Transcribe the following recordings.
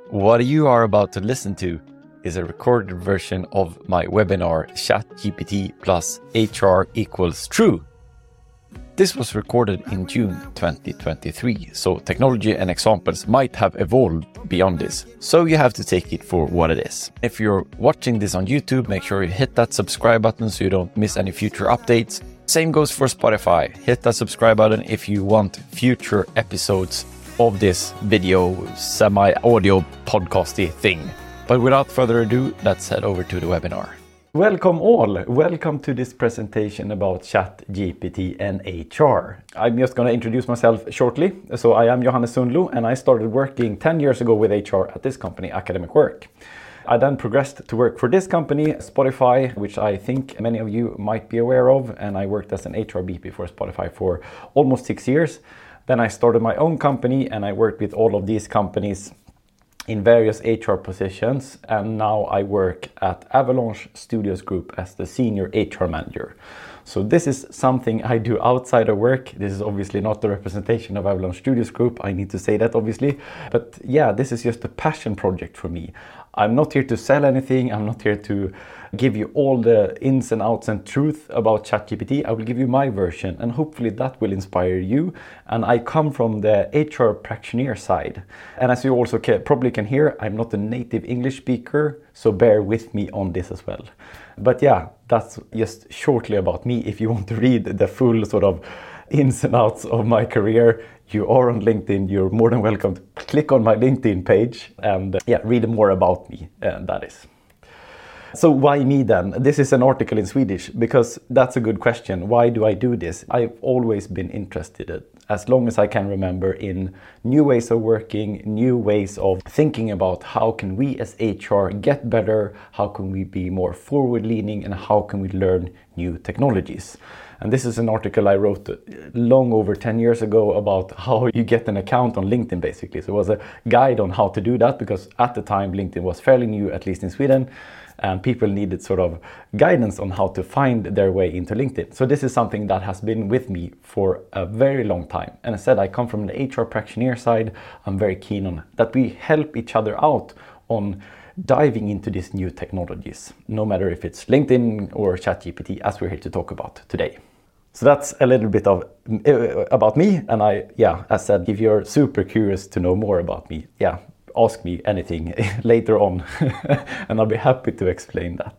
What you are about to listen to is a recorded version of my webinar ChatGPT plus HR equals true. This was recorded in June 2023, so technology and examples might have evolved beyond this. So you have to take it for what it is. If you're watching this on YouTube, make sure you hit that subscribe button so you don't miss any future updates. Same goes for Spotify. Hit that subscribe button if you want future episodes of this video, semi-audio podcasty thing. But without further ado, let's head over to the webinar. Welcome all. Welcome to this presentation about ChatGPT and HR. I'm just going to introduce myself shortly. So I am Johannes Sundlo and I started working 10 years ago with HR at this company, Academic Work. I then progressed to work for this company, Spotify, which I think many of you might be aware of. And I worked as an HR BP for Spotify for almost 6 years. Then I started my own company and I worked with all of these companies in various HR positions, and now I work at Avalanche Studios Group as the senior HR manager. So this is something I do outside of work. This is obviously not the representation of Avalanche Studios Group. I need to say that obviously. But yeah, this is just a passion project for me. I'm not here to sell anything. I'm not here to give you all the ins and outs and truth about ChatGPT. I will give you my version and hopefully that will inspire you. And I come from the HR practitioner side. And as you also probably can hear, I'm not a native English speaker, so bear with me on this as well. But yeah, that's just shortly about me. If you want to read the full sort of ins and outs of my career, you are on LinkedIn, you're more than welcome to click on my LinkedIn page and read more about me, that is. So why me then? This is an article in Swedish because that's a good question. Why do I do this? I've always been interested, as long as I can remember, in new ways of working, new ways of thinking about how can we as HR get better, how can we be more forward-leaning, and how can we learn new technologies. And this is an article I wrote long over 10 years ago about how you get an account on LinkedIn, basically. So it was a guide on how to do that because at the time LinkedIn was fairly new, at least in Sweden. And people needed sort of guidance on how to find their way into LinkedIn. So this is something that has been with me for a very long time. And I said I come from the HR practitioner side. I'm very keen on that we help each other out on diving into these new technologies, no matter if it's LinkedIn or ChatGPT, as we're here to talk about today. So that's a little bit of about me. And as said, if you're super curious to know more about me, ask me anything later on and I'll be happy to explain that.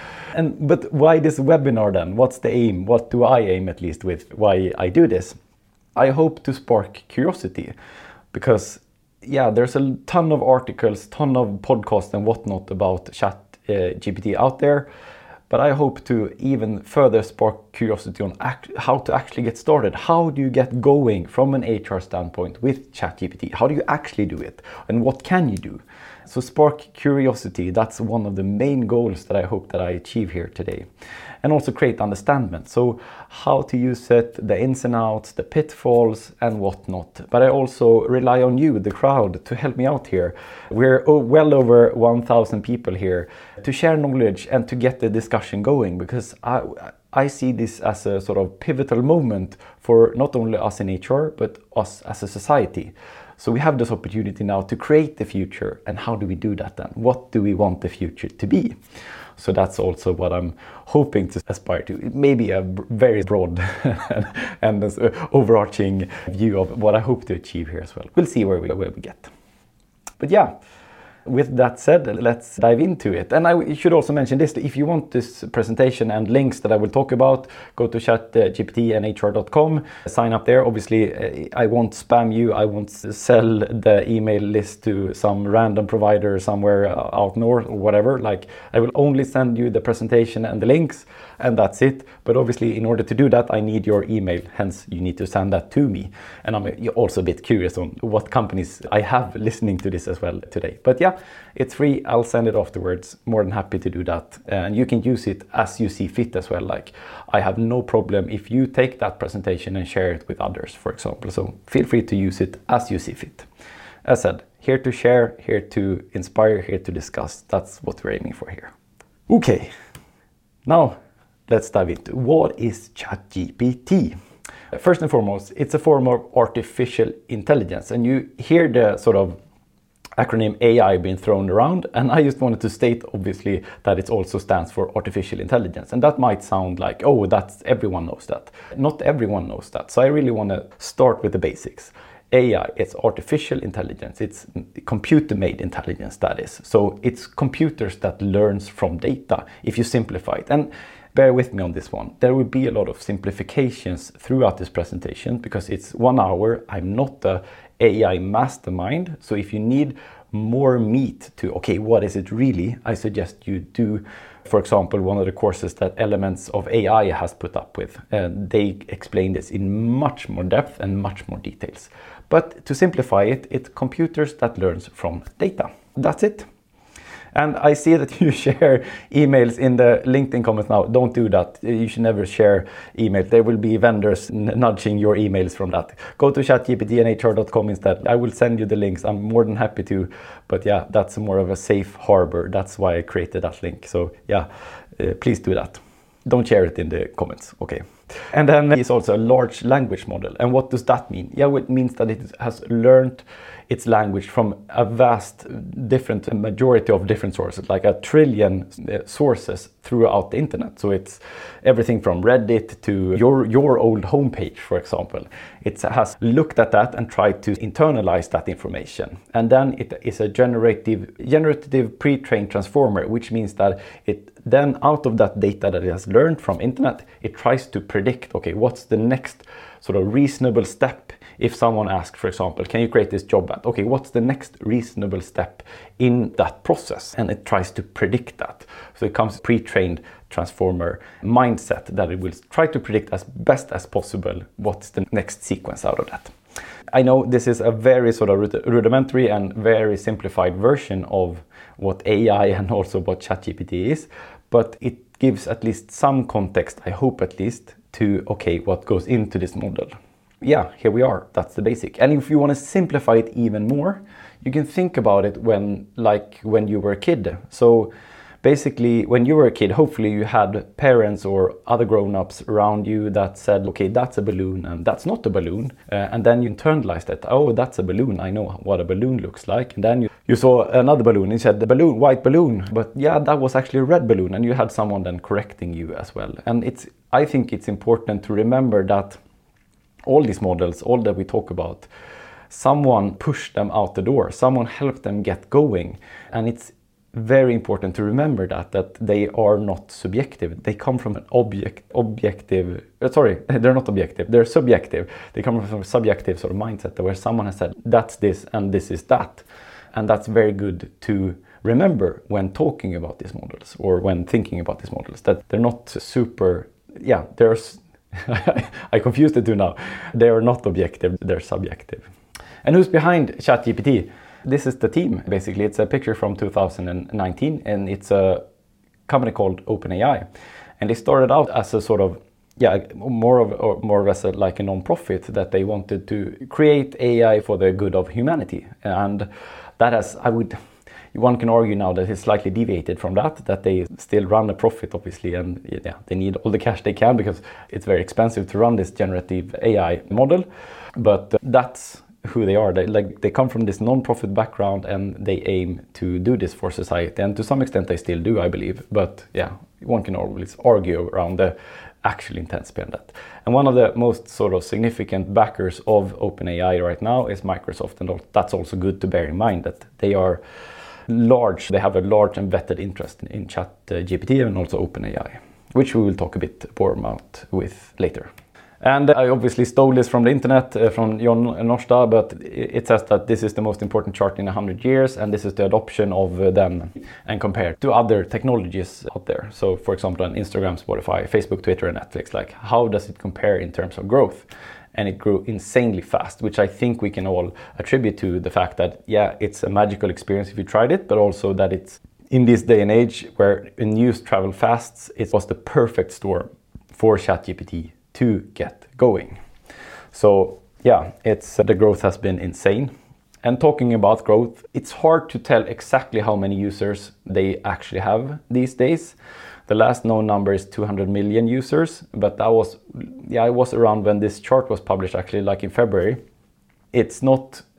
But why this webinar then? What's the aim? What do I aim at least with why I do this? I hope to spark curiosity because there's a ton of articles, ton of podcasts and whatnot about ChatGPT out there. But I hope to even further spark curiosity on how to actually get started. How do you get going from an HR standpoint with ChatGPT? How do you actually do it? And what can you do? So spark curiosity, that's one of the main goals that I hope that I achieve here today. And also create understanding. So how to use it, the ins and outs, the pitfalls and whatnot. But I also rely on you, the crowd, to help me out here. We're well over 1,000 people here to share knowledge and to get the discussion going because I see this as a sort of pivotal moment for not only us in HR, but us as a society. So we have this opportunity now to create the future. And how do we do that then? What do we want the future to be? So that's also what I'm hoping to aspire to. Maybe a very broad and overarching view of what I hope to achieve here as well. We'll see where we get. But with that said, let's dive into it. And I should also mention this, if you want this presentation and links that I will talk about, go to chatgptandhr.com, sign up there. Obviously, I won't spam you. I won't sell the email list to some random provider somewhere out north or whatever. Like, I will only send you the presentation and the links, and that's it. But obviously, in order to do that, I need your email. Hence, you need to send that to me. And I'm also a bit curious on what companies I have listening to this as well today. But it's free. I'll send it afterwards. More than happy to do that. And you can use it as you see fit as well. Like, I have no problem if you take that presentation and share it with others, for example. So feel free to use it as you see fit. As said, here to share, here to inspire, here to discuss. That's what we're aiming for here. Okay, now let's dive into what is ChatGPT. First and foremost, it's a form of artificial intelligence, and you hear the sort of acronym AI being thrown around, and I just wanted to state obviously that it also stands for artificial intelligence. And that might sound like, oh, that's everyone knows that. Not everyone knows that. So I really want to start with the basics. AI, it's artificial intelligence. It's computer-made intelligence, that is. So it's computers that learns from data, if you simplify it. And bear with me on this one. There will be a lot of simplifications throughout this presentation because it's 1 hour. I'm not a AI mastermind. So if you need more meat to, okay, what is it really? I suggest you do, for example, one of the courses that Elements of AI has put up with. They explain this in much more depth and much more details. But to simplify it, it's computers that learns from data. That's it. And I see that you share emails in the LinkedIn comments now. Don't do that. You should never share emails. There will be vendors nudging your emails from that. Go to chatgptandhr.com instead. I will send you the links. I'm more than happy to. But yeah, that's more of a safe harbor. That's why I created that link. So yeah, please do that. Don't share it in the comments. Okay. And then it's also a large language model. And what does that mean? Yeah, well, it means that it has learned its language from a vast different majority of different sources, like 1 trillion sources throughout the internet. So it's everything from Reddit to your old homepage, for example. It has looked at that and tried to internalize that information. And then it is a generative pre-trained transformer, which means that it then out of that data that it has learned from internet, it tries to predict, okay, what's the next sort of reasonable step. If someone asks, for example, can you create this job ad? Okay, what's the next reasonable step in that process? And it tries to predict that. So it comes pre-trained transformer mindset that it will try to predict as best as possible what's the next sequence out of that. I know this is a very sort of rudimentary and very simplified version of what AI and also what ChatGPT is, but it gives at least some context, I hope at least, to, okay, what goes into this model. Yeah, here we are. That's the basic. And if you want to simplify it even more, you can think about it when you were a kid. So basically, when you were a kid, hopefully you had parents or other grown-ups around you that said, okay, that's a balloon and that's not a balloon. And then you internalized it. Oh, that's a balloon. I know what a balloon looks like. And then you saw another balloon and you said, the balloon, white balloon. But yeah, that was actually a red balloon. And you had someone then correcting you as well. And I think it's important to remember that all these models, all that we talk about, someone pushed them out the door, someone helped them get going. And it's very important to remember that they are not subjective. They come from an they're not objective, they're subjective. They come from a subjective sort of mindset where someone has said, that's this and this is that. And that's very good to remember when talking about these models or when thinking about these models, that they're not super, I confused the two now. They are not objective, they're subjective. And who's behind ChatGPT? This is the team, basically. It's a picture from 2019, and it's a company called OpenAI. And they started out as a sort of, more or less like a non-profit, that they wanted to create AI for the good of humanity. And that has, one can argue now that it's slightly deviated from that they still run a profit, obviously, and they need all the cash they can because it's very expensive to run this generative AI model. But that's who they are. They come from this non-profit background and they aim to do this for society. And to some extent they still do, I believe. But yeah, one can always argue around the actual intent behind that. And one of the most sort of significant backers of OpenAI right now is Microsoft. And that's also good to bear in mind that they are large. They have a large and vetted interest in ChatGPT and also OpenAI, which we will talk a bit more about with later. And I obviously stole this from the internet, from John Norstad, but it says that this is the most important chart in 100 years, and this is the adoption of them and compared to other technologies out there. So for example, on Instagram, Spotify, Facebook, Twitter, and Netflix, like how does it compare in terms of growth? And it grew insanely fast, which I think we can all attribute to the fact that, it's a magical experience if you tried it, but also that it's in this day and age where news travel fast, it was the perfect storm for ChatGPT to get going. So the growth has been insane. And talking about growth, it's hard to tell exactly how many users they actually have these days. The last known number is 200 million users, but that was, it was around when this chart was published, actually, like in February. It's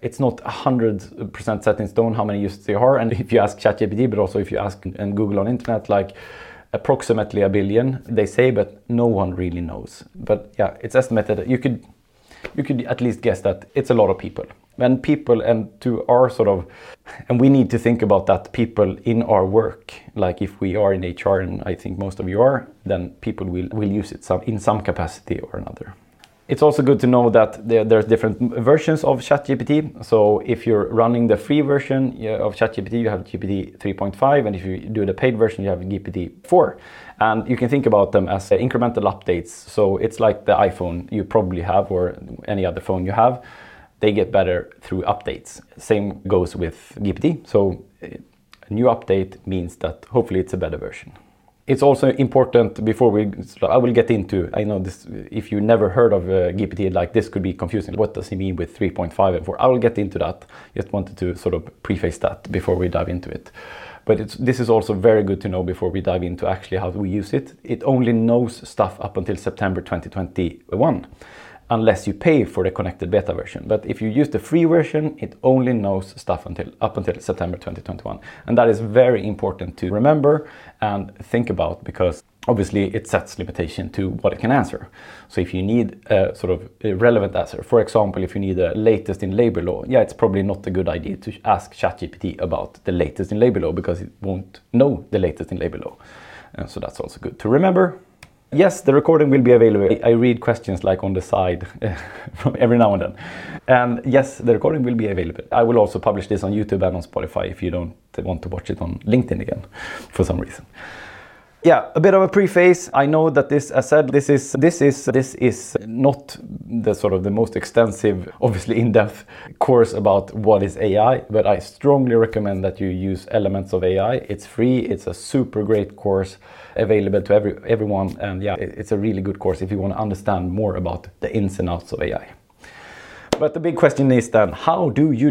it's not 100% set in stone how many users there are. And if you ask ChatGPT, but also if you ask and Google on internet, like approximately 1 billion, they say, but no one really knows. But yeah, it's estimated that you could at least guess that it's a lot of people. And people, and to our sort of, and we need to think about that people in our work, like if we are in HR, and I think most of you are, then people will use it in some capacity or another. It's also good to know that there's different versions of ChatGPT. So if you're running the free version of ChatGPT, you have GPT 3.5, and if you do the paid version, you have GPT 4. And you can think about them as incremental updates. So it's like the iPhone you probably have, or any other phone you have. They get better through updates. Same goes with GPT. So a new update means that hopefully it's a better version. It's also important before I will get into, I know this, if you never heard of GPT, like this could be confusing. What does he mean with 3.5 and 4? I will get into that. Just wanted to sort of preface that before we dive into it. But this is also very good to know before we dive into actually how we use it. It only knows stuff up until September 2021. Unless you pay for the connected beta version. But if you use the free version, it only knows stuff up until September 2021. And that is very important to remember and think about, because obviously it sets limitation to what it can answer. So if you need a sort of a relevant answer, for example, if you need the latest in labor law, yeah, it's probably not a good idea to ask ChatGPT about the latest in labor law, because it won't know the latest in labor law. And so that's also good to remember. Yes, the recording will be available. I read questions like on the side from every now and then. And yes, the recording will be available. I will also publish this on YouTube and on Spotify if you don't want to watch it on LinkedIn again for some reason. Yeah, a bit of a preface. I know that this, as said, this is not the sort of the most extensive, obviously in-depth course about what is AI, but I strongly recommend that you use Elements of AI. It's free. It's a super great course available to everyone, and yeah, it's a really good course if you want to understand more about the ins and outs of AI. But the big question is then, how do you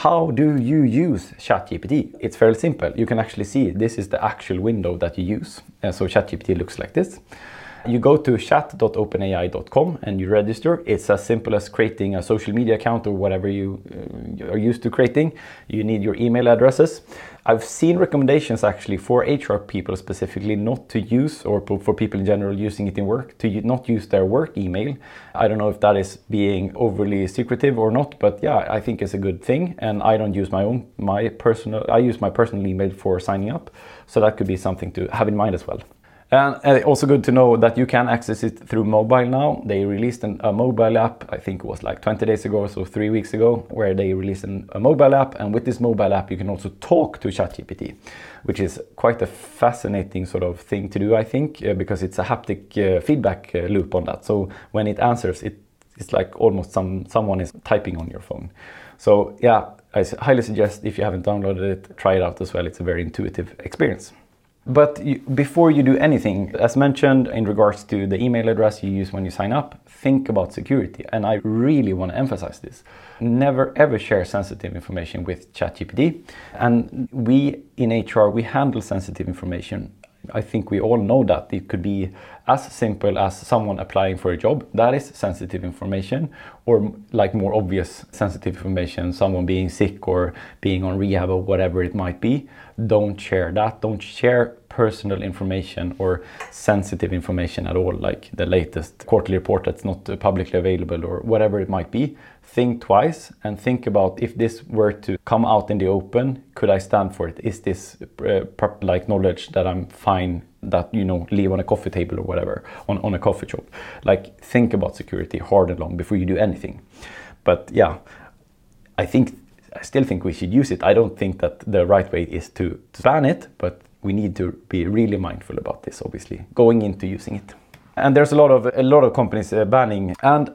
use ChatGPT? It's fairly simple. You can actually see this is the actual window that you use. So ChatGPT looks like this. You go to chat.openai.com and you register. It's as simple as creating a social media account or whatever you are used to creating. You need your email addresses. I've seen recommendations actually for HR people specifically not to use, or for people in general using it in work, to not use their work email. I don't know if that is being overly secretive or not, but yeah, I think it's a good thing. And I don't use I use my personal email for signing up. So that could be something to have in mind as well. And also good to know that you can access it through mobile now. They released a mobile app, I think it was like 20 days ago, so 3 weeks ago, where they released a mobile app. And with this mobile app, you can also talk to ChatGPT, which is quite a fascinating sort of thing to do, I think, because it's a haptic feedback loop on that. So when it answers, it's like almost someone is typing on your phone. So yeah, I highly suggest, if you haven't downloaded it, try it out as well. It's a very intuitive experience. But before you do anything, as mentioned in regards to the email address you use when you sign up, think about security. And I really want to emphasize this. Never ever share sensitive information with ChatGPT. And we in HR, we handle sensitive information. I think we all know that. It could be as simple as someone applying for a job. That is sensitive information. Or like more obvious sensitive information, someone being sick or being on rehab or whatever it might be. Don't share that. Don't share personal information or sensitive information at all, like the latest quarterly report that's not publicly available or whatever it might be. Think twice and think about, if this were to come out in the open, could I stand for it? Is this like knowledge that I'm fine that, leave on a coffee table or whatever, on a coffee shop? Like, think about security hard and long before you do anything. But yeah, I still think we should use it. I don't think that the right way is to ban it, but we need to be really mindful about this, obviously, going into using it. And there's a lot of companies banning.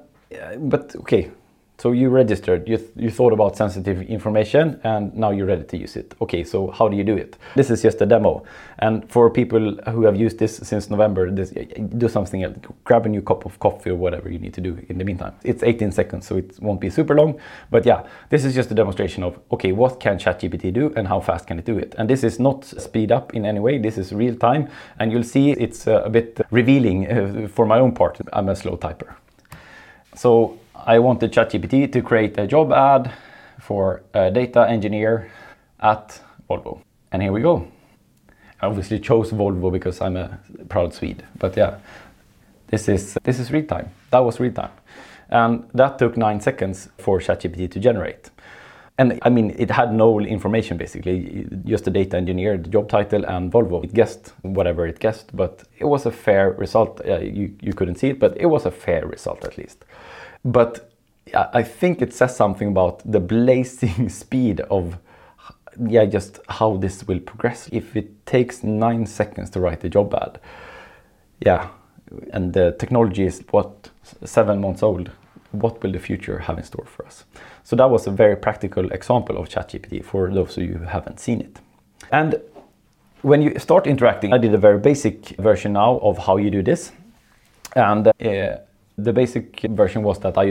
But okay, so you registered, you thought about sensitive information, and now you're ready to use it. Okay, so how do you do it? This is just a demo. And for people who have used this since November, do something else. Grab a new cup of coffee or whatever you need to do in the meantime. It's 18 seconds, so it won't be super long. But yeah, this is just a demonstration of, okay, what can ChatGPT do and how fast can it do it? And this is not speed up in any way. This is real time. And you'll see it's a bit revealing for my own part. I'm a slow typer. So I wanted ChatGPT to create a job ad for data engineer at Volvo. And here we go. I obviously chose Volvo because I'm a proud Swede. But yeah, this is real time. That was real time. And that took 9 seconds for ChatGPT to generate. And I mean, it had no information basically, just the data engineer, the job title, and Volvo. It guessed whatever it guessed, but it was a fair result. You couldn't see it, but it was a fair result at least. But I think it says something about the blazing speed of, just how this will progress. If it takes 9 seconds to write a job ad, and the technology is 7 months old, what will the future have in store for us? So that was a very practical example of ChatGPT for those of you who haven't seen it. And when you start interacting, I did a very basic version now of how you do this. And the basic version was that I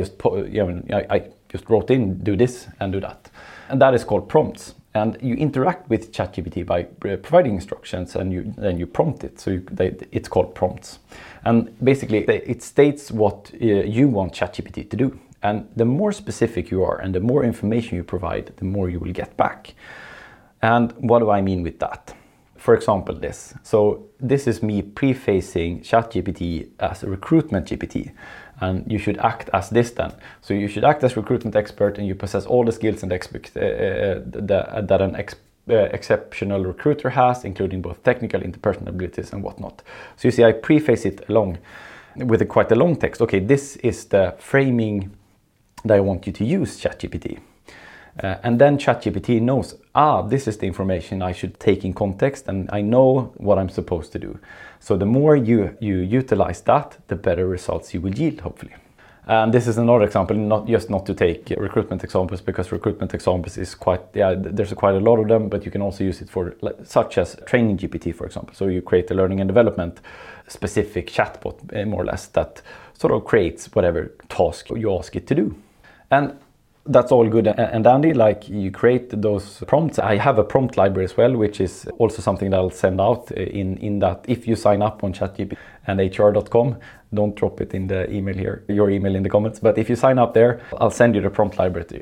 just wrote in, do this and do that. And that is called prompts. And you interact with ChatGPT by providing instructions, and then you prompt it. So it's called prompts. And basically, it states what you want ChatGPT to do. And the more specific you are and the more information you provide, the more you will get back. And what do I mean with that? For example, this. So this is me prefacing ChatGPT as a recruitment GPT. And you should act as this then. So you should act as recruitment expert, and you possess all the skills and that an exceptional recruiter has, including both technical, interpersonal abilities and whatnot. So you see, I preface it along with quite a long text. Okay, this is the framing that I want you to use, ChatGPT. And then ChatGPT knows, this is the information I should take in context, and I know what I'm supposed to do. So the more you utilize that, the better results you will yield, hopefully. And this is another example, not to take recruitment examples, because recruitment examples is there's quite a lot of them, but you can also use it for, such as training GPT, for example. So you create a learning and development specific chatbot, more or less, that sort of creates whatever task you ask it to do. And that's all good and dandy, like you create those prompts. I have a prompt library as well, which is also something that I'll send out in that if you sign up on ChatGPT and hr.com, don't drop it in the email here, your email in the comments. But if you sign up there, I'll send you the prompt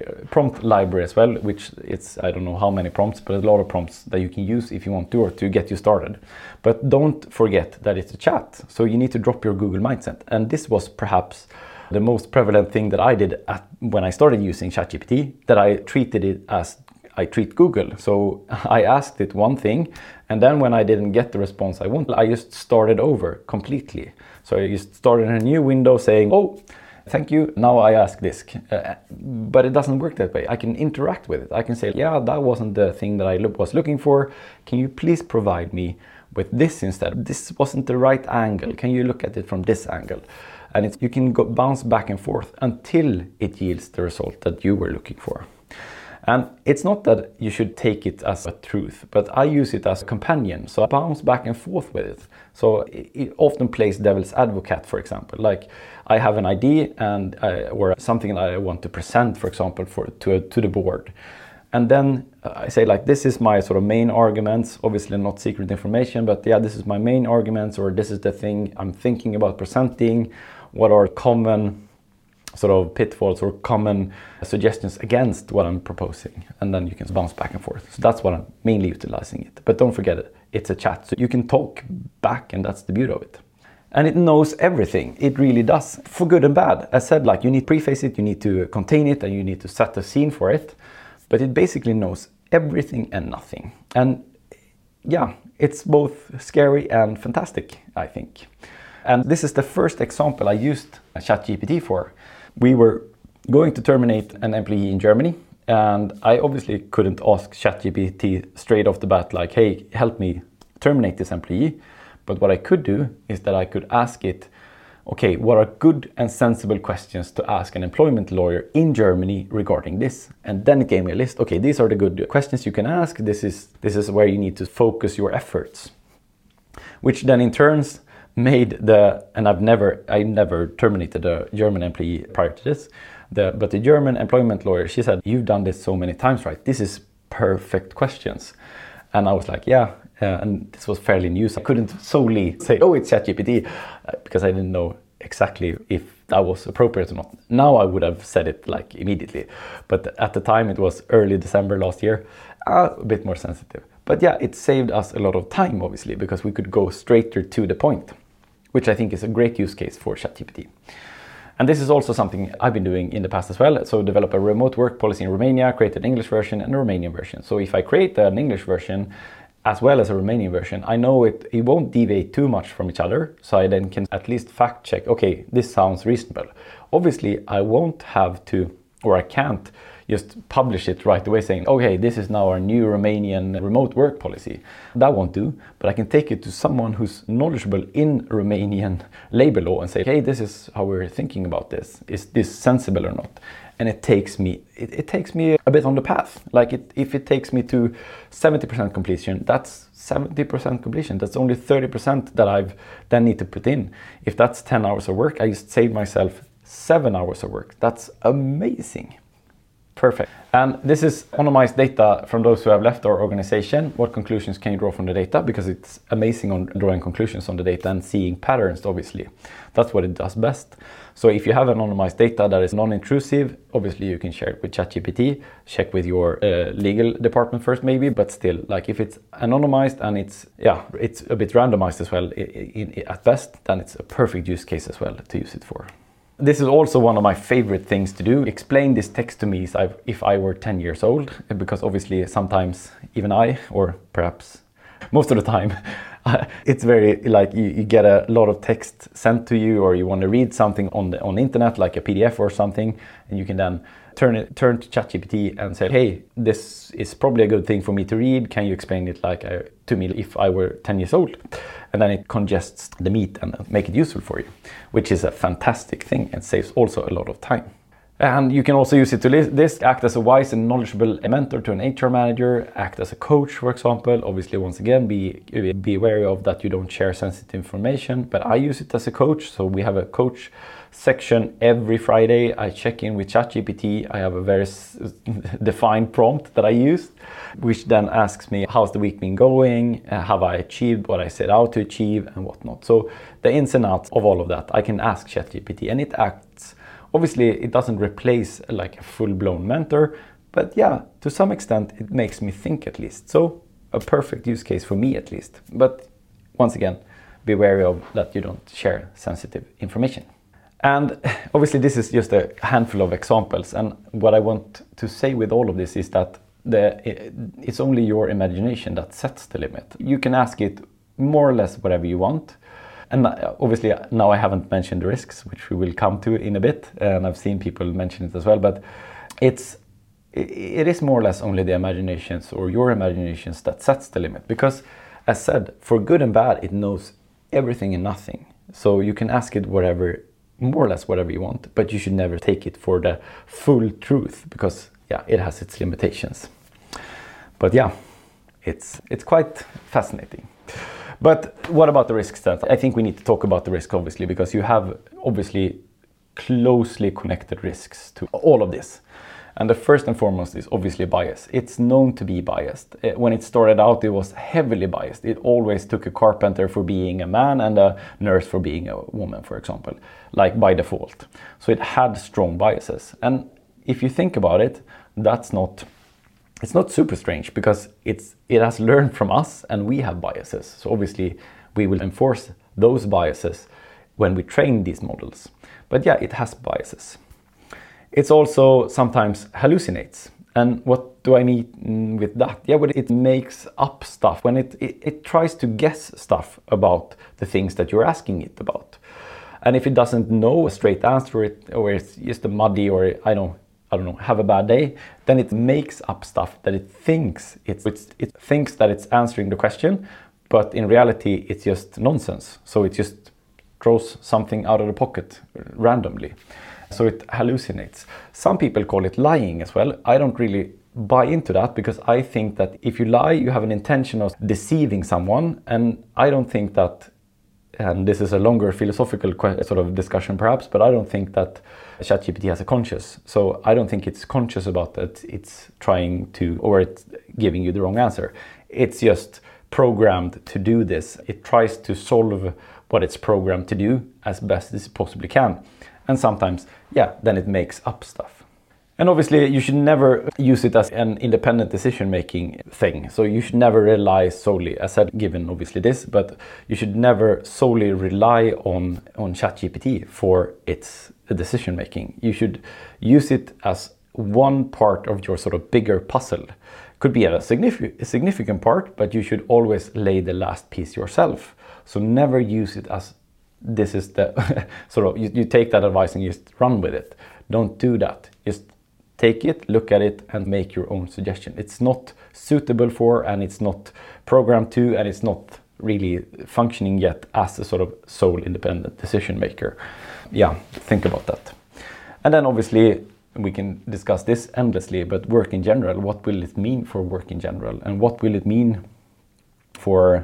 library as well, which it's, I don't know how many prompts, but a lot of prompts that you can use if you want to, or to get you started. But don't forget that it's a chat. So you need to drop your Google mindset. And this was perhaps the most prevalent thing that I did when I started using ChatGPT, that I treated it as I treat Google. So I asked it one thing, and then when I didn't get the response I wanted, I just started over completely. So I just started in a new window saying, thank you, now I ask this. But it doesn't work that way. I can interact with it. I can say, that wasn't the thing that I was looking for. Can you please provide me with this instead? This wasn't the right angle. Can you look at it from this angle? And you can bounce back and forth until it yields the result that you were looking for. And it's not that you should take it as a truth, but I use it as a companion. So I bounce back and forth with it. So it often plays devil's advocate, for example. Like I have an idea or something that I want to present, for example, to the board. And then I say, like, this is my sort of main arguments, obviously not secret information, but this is my main arguments, or this is the thing I'm thinking about presenting. What are common sort of pitfalls or common suggestions against what I'm proposing? And then you can bounce back and forth. So that's what I'm mainly utilizing it. But don't forget it, it's a chat. So you can talk back, and that's the beauty of it. And it knows everything. It really does, for good and bad. As said, like, you need to preface it, you need to contain it, and you need to set the scene for it. But it basically knows everything and nothing. And it's both scary and fantastic, I think. And this is the first example I used ChatGPT for. We were going to terminate an employee in Germany, and I obviously couldn't ask ChatGPT straight off the bat, like, hey, help me terminate this employee. But what I could do is that I could ask it, okay, what are good and sensible questions to ask an employment lawyer in Germany regarding this? And then it gave me a list. Okay, these are the good questions you can ask. This is where you need to focus your efforts. Which then in turn made I never terminated a German employee prior to this. But the German employment lawyer, she said, you've done this so many times, right? This is perfect questions. And I was like, and this was fairly new. So I couldn't solely say, it's ChatGPT, because I didn't know exactly if that was appropriate or not. Now I would have said it like immediately, but at the time it was early December last year, a bit more sensitive. But yeah, it saved us a lot of time, obviously, because we could go straighter to the point, which I think is a great use case for ChatGPT. And this is also something I've been doing in the past as well. So develop a remote work policy in Romania, create an English version and a Romanian version. So if I create an English version as well as a Romanian version, I know it won't deviate too much from each other. So I then can at least fact check, okay, this sounds reasonable. Obviously, I won't have to, or I can't just publish it right away saying, okay, this is now our new Romanian remote work policy. That won't do, but I can take it to someone who's knowledgeable in Romanian labor law and say, hey, this is how we're thinking about this. Is this sensible or not? And it takes me a bit on the path. Like if it takes me to 70% completion, that's 70% completion. That's only 30% that I've then need to put in. If that's 10 hours of work, I just saved myself 7 hours of work. That's amazing. Perfect. And this is anonymized data from those who have left our organization. What conclusions can you draw from the data? Because it's amazing on drawing conclusions on the data and seeing patterns, obviously. That's what it does best. So if you have anonymized data that is non-intrusive, obviously you can share it with ChatGPT. Check with your legal department first maybe, but still, like if it's anonymized and it's a bit randomized as well at best, then it's a perfect use case as well to use it for. This is also one of my favorite things to do. Explain this text to me if I were 10 years old, because obviously sometimes even I, or perhaps most of the time, it's very like you get a lot of text sent to you, or you want to read something on the internet, like a PDF or something, and you can then turn to ChatGPT and say, hey, this is probably a good thing for me to read. Can you explain it to me if I were 10 years old? And then it congests the meat and make it useful for you, which is a fantastic thing and saves also a lot of time. And you can also use it to act as a wise and knowledgeable mentor to an HR manager, act as a coach, for example. Obviously, once again, be wary of that you don't share sensitive information, but I use it as a coach. So we have a coach section every Friday. I check in with ChatGPT. I have a very defined prompt that I use, which then asks me, how's the week been going? Have I achieved what I set out to achieve and whatnot? So the ins and outs of all of that, I can ask ChatGPT, and it acts. Obviously, it doesn't replace like a full-blown mentor, but yeah, to some extent, it makes me think at least. So a perfect use case for me at least. But once again, be wary of that you don't share sensitive information. And obviously, this is just a handful of examples. And what I want to say with all of this is that it's only your imagination that sets the limit. You can ask it more or less whatever you want. And obviously now I haven't mentioned the risks, which we will come to in a bit, and I've seen people mention it as well, but it is more or less only the imaginations or your imaginations that sets the limit, because as said, for good and bad, it knows everything and nothing. So you can ask it whatever, more or less whatever you want, but you should never take it for the full truth, because yeah, it has its limitations. But yeah, it's quite fascinating. But what about the risks then? I think we need to talk about the risk, obviously, because you have obviously closely connected risks to all of this. And the first and foremost is obviously bias. It's known to be biased. When it started out, it was heavily biased. It always took a carpenter for being a man and a nurse for being a woman, for example, like by default. So it had strong biases. And if you think about it, it's not super strange, because it has learned from us and we have biases. So obviously we will enforce those biases when we train these models. But yeah, it has biases. It's also sometimes hallucinates. And what do I mean with that? Yeah, well, it makes up stuff when it tries to guess stuff about the things that you're asking it about. And if it doesn't know a straight answer, or it's just a muddy, or I don't know, have a bad day, then it makes up stuff that it thinks it thinks that it's answering the question, but in reality it's just nonsense. So it just throws something out of the pocket randomly. So it hallucinates. Some people call it lying as well. I don't really buy into that, because I think that if you lie, you have an intention of deceiving someone, and I don't think that, and this is a longer philosophical sort of discussion perhaps, but I don't think that ChatGPT has a conscience. So I don't think it's conscious about that it's trying to, or it's giving you the wrong answer. It's just programmed to do this. It tries to solve what it's programmed to do as best as it possibly can. And sometimes, then it makes up stuff. And obviously, you should never use it as an independent decision-making thing. So you should never rely solely, as I said, given obviously this, but you should never solely rely on ChatGPT for its decision-making. You should use it as one part of your sort of bigger puzzle. Could be a significant part, but you should always lay the last piece yourself. So never use it as this is the sort of, you take that advice and you just run with it. Don't do that. Just take it, look at it, and make your own suggestion. It's not suitable for, and it's not programmed to, and it's not really functioning yet as a sort of sole independent decision maker. Think about that. And then obviously, we can discuss this endlessly, but work in general, what will it mean for work in general? And what will it mean for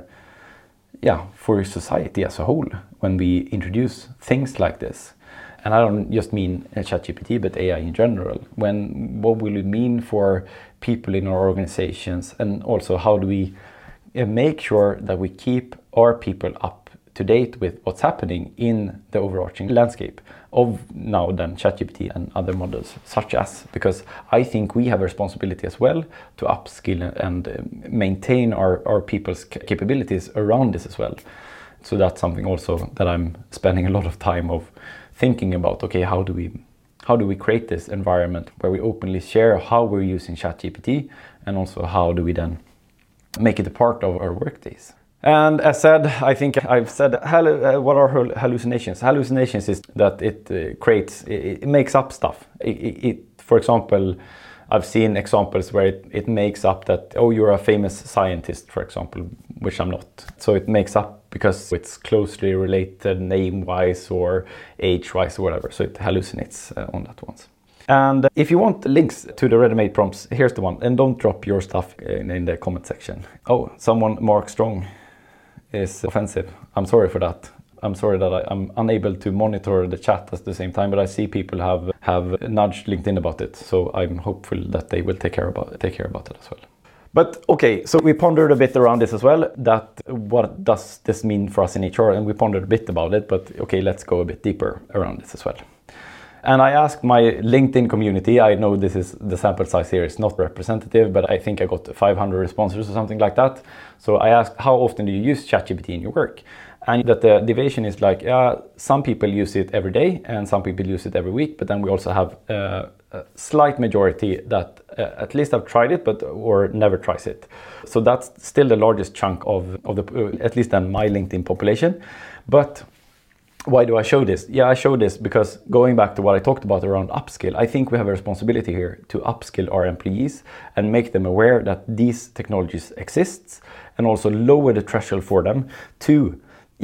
society as a whole when we introduce things like this? And I don't just mean ChatGPT, but AI in general. What will it mean for people in our organizations? And also, how do we make sure that we keep our people up to date with what's happening in the overarching landscape of now then ChatGPT and other models such as? Because I think we have a responsibility as well to upskill and maintain our people's capabilities around this as well. So that's something also that I'm spending a lot of time of thinking about. Okay, how do we create this environment where we openly share how we're using ChatGPT, and also how do we then make it a part of our workdays? And as said, I think I've said, what are hallucinations? Hallucinations is that it makes up stuff. For example, I've seen examples where it makes up that, oh, you're a famous scientist, for example, which I'm not. So it makes up because it's closely related name-wise or age-wise or whatever. So it hallucinates on that once. And if you want links to the ready-made prompts, here's the one. And don't drop your stuff in the comment section. Oh, someone marked strong is offensive. I'm sorry for that. I'm sorry that I'm unable to monitor the chat at the same time, but I see people have nudged LinkedIn about it. So I'm hopeful that they will take care about it as well. But okay, so we pondered a bit around this as well, that what does this mean for us in HR? And we pondered a bit about it, but okay, let's go a bit deeper around this as well. And I asked my LinkedIn community, I know this is the sample size here is not representative, but I think I got 500 responses or something like that. So I asked, how often do you use ChatGPT in your work? And that the deviation is like, some people use it every day and some people use it every week, but then we also have a slight majority that at least have tried it, or never tries it. So that's still the largest chunk of the, at least then my LinkedIn population. But why do I show this? I show this because going back to what I talked about around upskill, I think we have a responsibility here to upskill our employees and make them aware that these technologies exist, and also lower the threshold for them to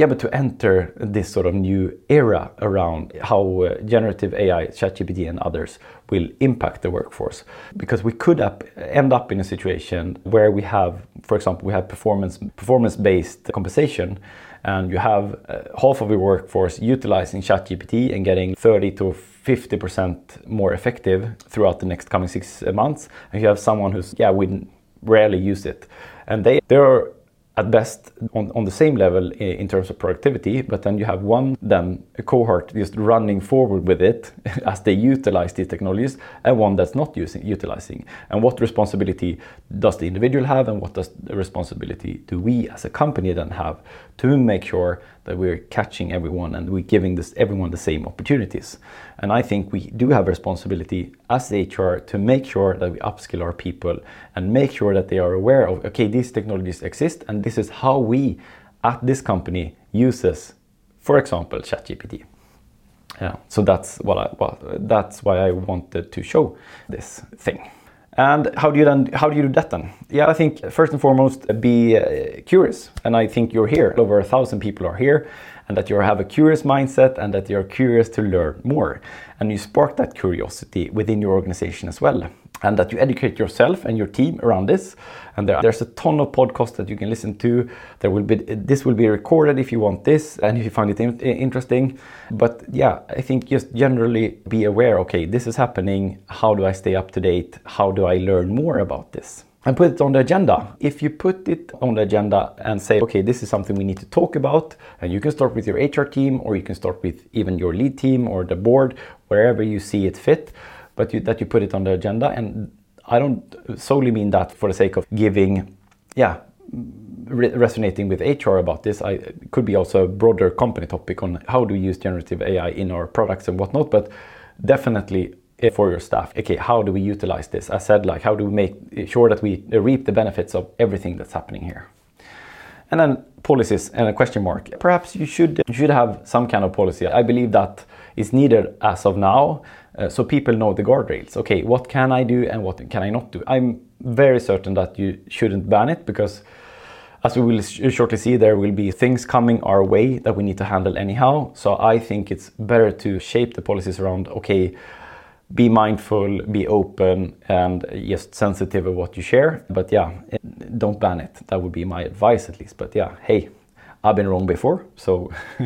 enter this sort of new era around how generative AI, ChatGPT and others will impact the workforce. Because we could end up in a situation where we have, for example, performance-based compensation, and you have half of your workforce utilizing ChatGPT and getting 30 to 50% more effective throughout the next coming 6 months. And you have someone who's, we rarely use it. And they're at best on the same level in terms of productivity, but then you have a cohort just running forward with it as they utilize these technologies, and one that's not utilizing. And what responsibility does the individual have, and what responsibility do we as a company then have to make sure that we're catching everyone and we're giving everyone the same opportunities? And I think we do have a responsibility as HR to make sure that we upskill our people and make sure that they are aware of, okay, these technologies exist and this is how we at this company uses, for example, ChatGPT. So that's why I wanted to show this thing. And how do you do that then? I think first and foremost, be curious. And I think you're here. Over 1,000 people are here, and that you have a curious mindset and that you're curious to learn more. And you spark that curiosity within your organization as well. And that you educate yourself and your team around this. And there's a ton of podcasts that you can listen to. This will be recorded if you want this and if you find it interesting. But I think just generally be aware, okay, this is happening. How do I stay up to date? How do I learn more about this? and put it on the agenda. If you put it on the agenda and say, okay, this is something we need to talk about, and you can start with your HR team, or you can start with even your lead team or the board, wherever you see it fit, but that you put it on the agenda. And I don't solely mean that for the sake of giving, resonating with HR about this. It could be also a broader company topic on how do we use generative AI in our products and whatnot, but definitely for your staff. Okay, how do we utilize this? I said, like, how do we make sure that we reap the benefits of everything that's happening here? And then policies and a question mark. Perhaps you should have some kind of policy. I believe that is needed as of now, so people know the guardrails. Okay, what can I do and what can I not do? I'm very certain that you shouldn't ban it, because as we will shortly see, there will be things coming our way that we need to handle anyhow. So I think it's better to shape the policies around, okay, be mindful, be open, and just sensitive of what you share. But yeah, don't ban it. That would be my advice, at least. But yeah, hey, I've been wrong before, so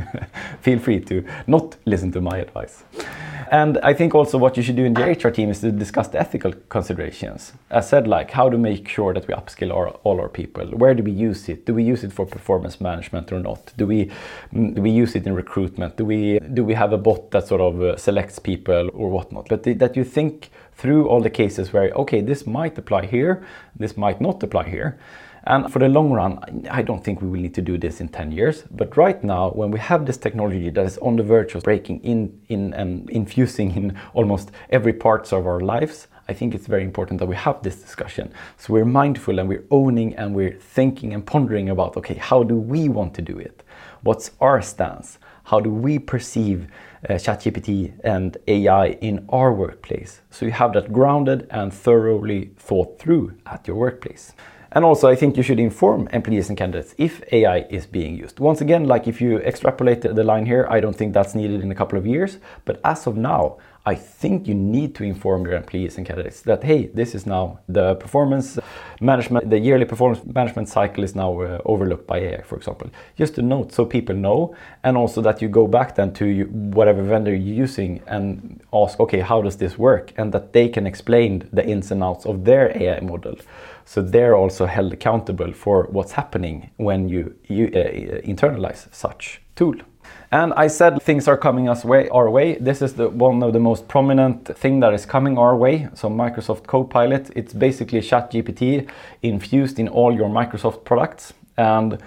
feel free to not listen to my advice. And I think also what you should do in the HR team is to discuss the ethical considerations. As said, like, how to make sure that we upskill all our people. Where do we use it? Do we use it for performance management or not? Do we use it in recruitment? Do we have a bot that sort of selects people or whatnot? But that you think through all the cases where, okay, this might apply here, this might not apply here. And for the long run, I don't think we will need to do this in 10 years. But right now, when we have this technology that is on the verge of breaking in and infusing in almost every parts of our lives, I think it's very important that we have this discussion. So we're mindful and we're owning and we're thinking and pondering about, okay, how do we want to do it? What's our stance? How do we perceive ChatGPT and AI in our workplace? So you have that grounded and thoroughly thought through at your workplace. And also, I think you should inform employees and candidates if AI is being used. Once again, like, if you extrapolate the line here, I don't think that's needed in a couple of years. But as of now, I think you need to inform your employees and candidates that, hey, this is now the performance management, the yearly performance management cycle is now overlooked by AI, for example. Just a note so people know, and also that you go back then to whatever vendor you're using and ask, okay, how does this work? And that they can explain the ins and outs of their AI model. So they're also held accountable for what's happening when you internalize such tool. And I said things are coming our way. This is one of the most prominent thing that is coming our way. So Microsoft Copilot, it's basically ChatGPT infused in all your Microsoft products. And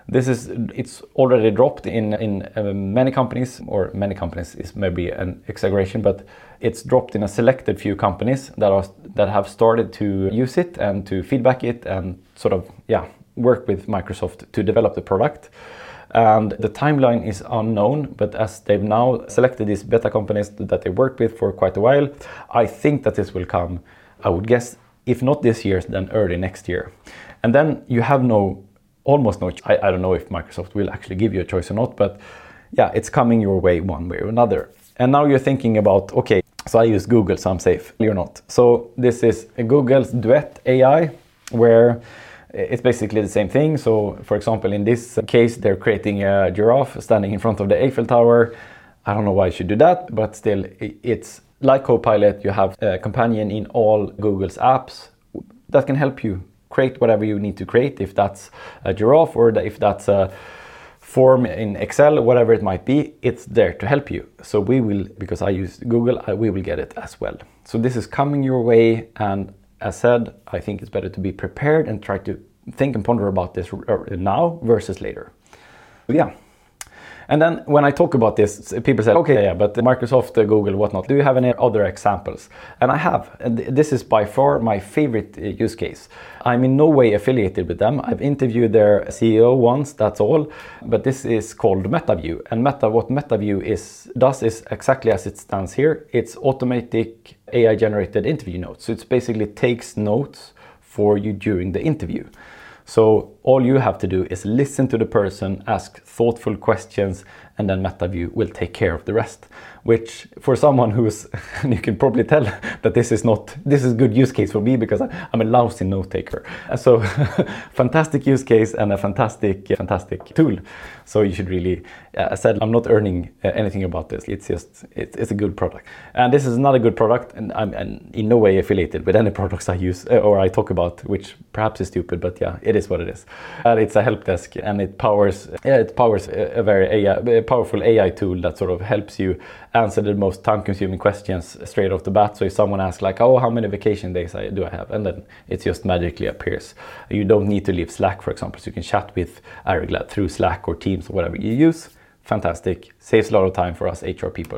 it's already dropped in many companies, or many companies is maybe an exaggeration, but it's dropped in a selected few companies that have started to use it and to feedback it and sort of work with Microsoft to develop the product. And the timeline is unknown, but as they've now selected these beta companies that they worked with for quite a while, I think that this will come, I would guess, if not this year, then early next year. And then you have almost no, I don't know if Microsoft will actually give you a choice or not, but yeah, it's coming your way one way or another. And now you're thinking about, okay, so I use Google, so I'm safe, or not. So this is Google's Duet AI, where it's basically the same thing. So for example, in this case, they're creating a giraffe standing in front of the Eiffel Tower. I don't know why you should do that, but still, it's like Copilot. You have a companion in all Google's apps that can help you create whatever you need to create, if that's a giraffe or if that's a form in Excel, whatever it might be, it's there to help you. So we will, because I use Google, we will get it as well. So this is coming your way, and as said, I think it's better to be prepared and try to think and ponder about this now versus later. So yeah. And then when I talk about this, people say, okay, yeah, but Microsoft, Google, whatnot, do you have any other examples? And I have. And this is by far my favorite use case. I'm in no way affiliated with them. I've interviewed their CEO once, that's all. But this is called MetaView. And what MetaView does is exactly as it stands here. It's automatic AI-generated interview notes. So it basically takes notes for you during the interview. So all you have to do is listen to the person, ask thoughtful questions, and then MetaView will take care of the rest. Which for someone who's, and you can probably tell that this is a good use case for me because I'm a lousy note taker. So fantastic use case and a fantastic tool. So you should really, I said I'm not earning anything about this. It's just, it's a good product. And this is not a good product, and I'm in no way affiliated with any products I use or I talk about, which perhaps is stupid, but yeah, it is what it is. It's a help desk, and it powers a very powerful AI tool that sort of helps you answer the most time-consuming questions straight off the bat. So if someone asks like, oh, how many vacation days do I have? And then it just magically appears. You don't need to leave Slack, for example, so you can chat with Ariglad through Slack or Teams or whatever you use. Fantastic. Saves a lot of time for us HR people.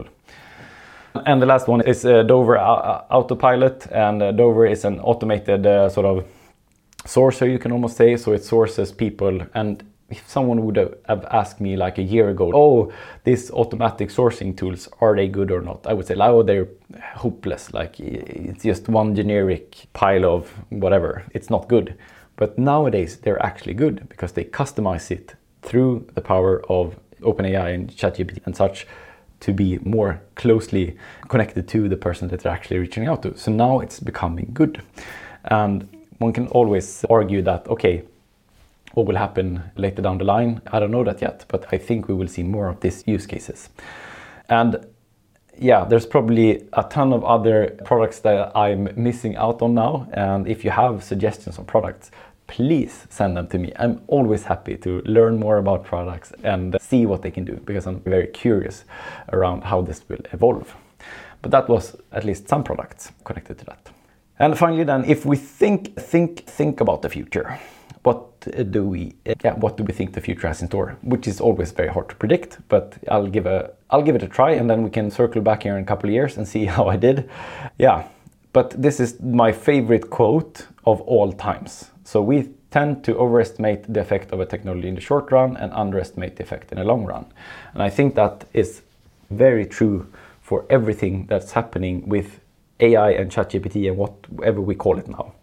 And the last one is Dover Autopilot. And Dover is an automated sort of sourcer, you can almost say. So it sources people. And if someone would have asked me like a year ago, oh, these automatic sourcing tools, are they good or not? I would say, oh, they're hopeless. Like it's just one generic pile of whatever. It's not good. But nowadays they're actually good because they customize it through the power of OpenAI and ChatGPT and such to be more closely connected to the person that they're actually reaching out to. So now it's becoming good. And one can always argue that, okay, what will happen later down the line? I don't know that yet, but I think we will see more of these use cases. And yeah, there's probably a ton of other products that I'm missing out on now. And if you have suggestions on products, please send them to me. I'm always happy to learn more about products and see what they can do because I'm very curious around how this will evolve. But that was at least some products connected to that. And finally then, if we think about the future, what do we think the future has in store? Which is always very hard to predict, but I'll give it a try, and then we can circle back here in a couple of years and see how I did. Yeah, but this is my favorite quote of all times. So we tend to overestimate the effect of a technology in the short run and underestimate the effect in the long run. And I think that is very true for everything that's happening with AI and ChatGPT and whatever we call it now.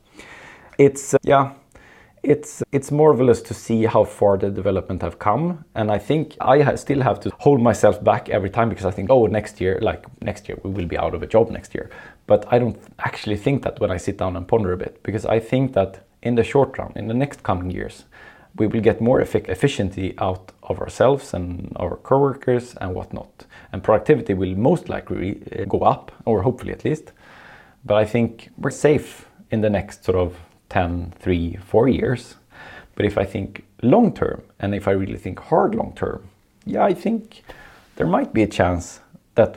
It's marvelous to see how far the development have come, and I think I still have to hold myself back every time because I think, oh, next year we will be out of a job next year. But I don't actually think that when I sit down and ponder a bit, because I think that in the short run, in the next coming years, we will get more efficiency out of ourselves and our coworkers and whatnot, and productivity will most likely go up, or hopefully at least. But I think we're safe in the next sort of 10, 3, 4 years. But if I think long term, and if I really think hard long term, yeah, I think there might be a chance that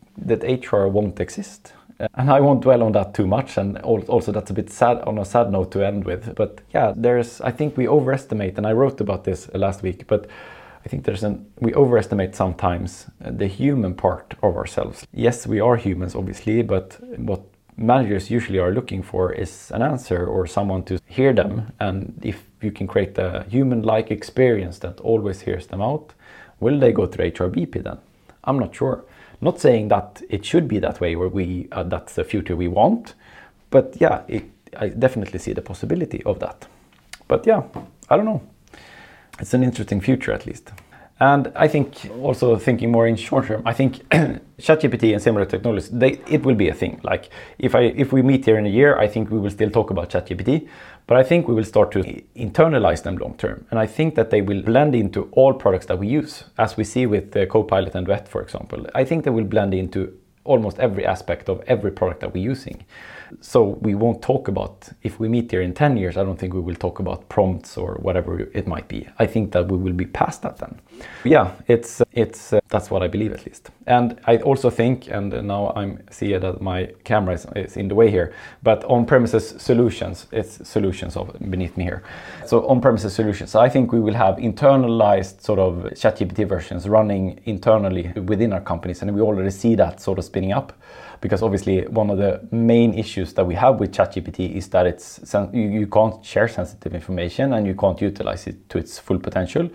HR won't exist. And I won't dwell on that too much, and also that's a bit sad, on a sad note to end with. But yeah, I think we overestimate, and I wrote about this last week, but I think we overestimate sometimes the human part of ourselves. Yes, we are humans, obviously, but what managers usually are looking for is an answer or someone to hear them. And if you can create a human-like experience that always hears them out, will they go through HRBP then? I'm not sure. Not saying that it should be that way, or that's the future we want, but yeah, I definitely see the possibility of that. But yeah, I don't know. It's an interesting future at least. And I think also thinking more in short term, I think ChatGPT and similar technologies, it will be a thing. Like if we meet here in a year, I think we will still talk about ChatGPT, but I think we will start to internalize them long term. And I think that they will blend into all products that we use, as we see with Copilot and Duet, for example. I think they will blend into almost every aspect of every product that we're using. So we won't talk about, if we meet here in 10 years, I don't think we will talk about prompts or whatever it might be. I think that we will be past that then. Yeah, it's that's what I believe at least. And I also think, and now I see that my camera is in the way here, but on-premises solutions, it's solutions beneath me here. So on-premises solutions, I think we will have internalized sort of ChatGPT versions running internally within our companies, and we already see that sort of spinning up. Because obviously one of the main issues that we have with ChatGPT is that you can't share sensitive information and you can't utilize it to its full potential.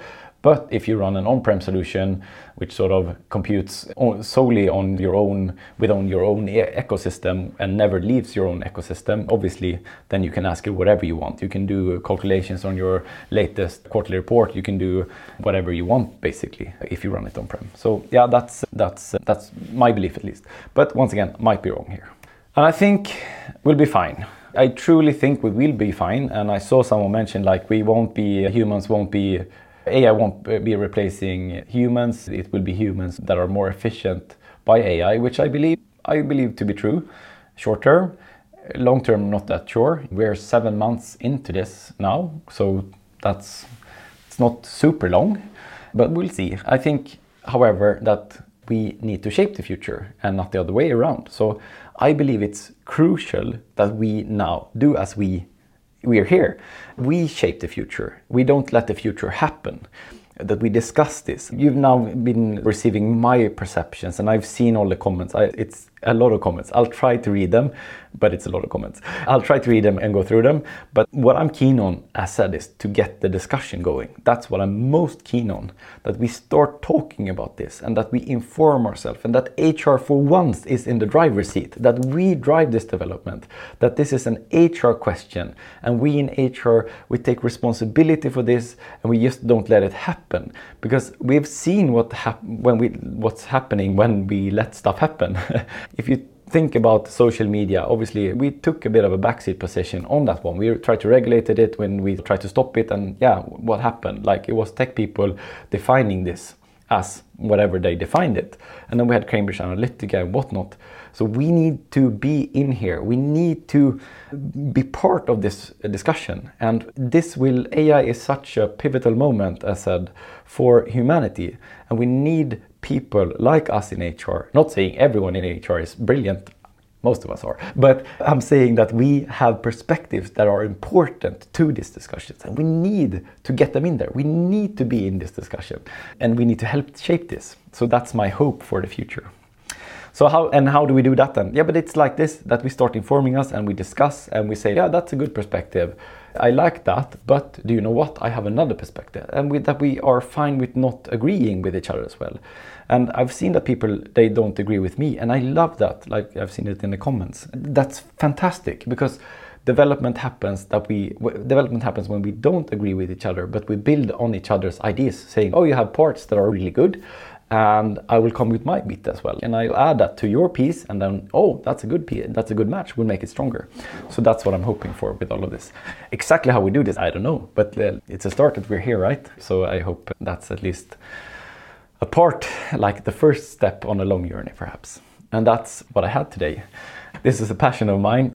But if you run an on-prem solution, which sort of computes solely on your own, within your own ecosystem and never leaves your own ecosystem, obviously, then you can ask it whatever you want. You can do calculations on your latest quarterly report. You can do whatever you want, basically, if you run it on-prem. So yeah, that's my belief at least. But once again, might be wrong here. And I think we'll be fine. I truly think we will be fine. And I saw someone mention like AI won't be replacing humans. It will be humans that are more efficient by AI, which I believe to be true. Short term, long term, not that sure. We're 7 months into this now, so it's not super long, but we'll see. I think, however, that we need to shape the future and not the other way around. So I believe it's crucial that we now do as we are here. We shape the future. We don't let the future happen. That we discuss this. You've now been receiving my perceptions and I've seen all the comments. It's a lot of comments. I'll try to read them, but it's a lot of comments. I'll try to read them and go through them. But what I'm keen on, as said, is to get the discussion going. That's what I'm most keen on. That we start talking about this and that we inform ourselves and that HR for once is in the driver's seat. That we drive this development. That this is an HR question and we in HR, we take responsibility for this and we just don't let it happen. Because we've seen what's happening when we let stuff happen. If you think about social media, obviously we took a bit of a backseat position on that one. We tried to regulate it when we tried to stop it, and yeah, what happened? Like, it was tech people defining this as whatever they defined it. And then we had Cambridge Analytica and whatnot. So we need to be in here. We need to be part of this discussion. And AI is such a pivotal moment, as said, for humanity. And we need people like us in HR. Not saying everyone in HR is brilliant. Most of us are. But I'm saying that we have perspectives that are important to these discussions. And we need to get them in there. We need to be in this discussion. And we need to help shape this. So that's my hope for the future. So how do we do that then? Yeah, but it's like this, that we start informing us and we discuss and we say, yeah, that's a good perspective. I like that, but do you know what? I have another perspective. And with that, we are fine with not agreeing with each other as well. And I've seen that people, they don't agree with me. And I love that. Like, I've seen it in the comments. That's fantastic, because development happens when we don't agree with each other, but we build on each other's ideas, saying, oh, you have parts that are really good, and I will come with my bit as well. And I'll add that to your piece, and then, oh, that's a good piece, that's a good match, we'll make it stronger. So that's what I'm hoping for with all of this. Exactly how we do this, I don't know, but it's a start that we're here, right? So I hope that's at least a part, like the first step on a long journey, perhaps. And that's what I had today. This is a passion of mine.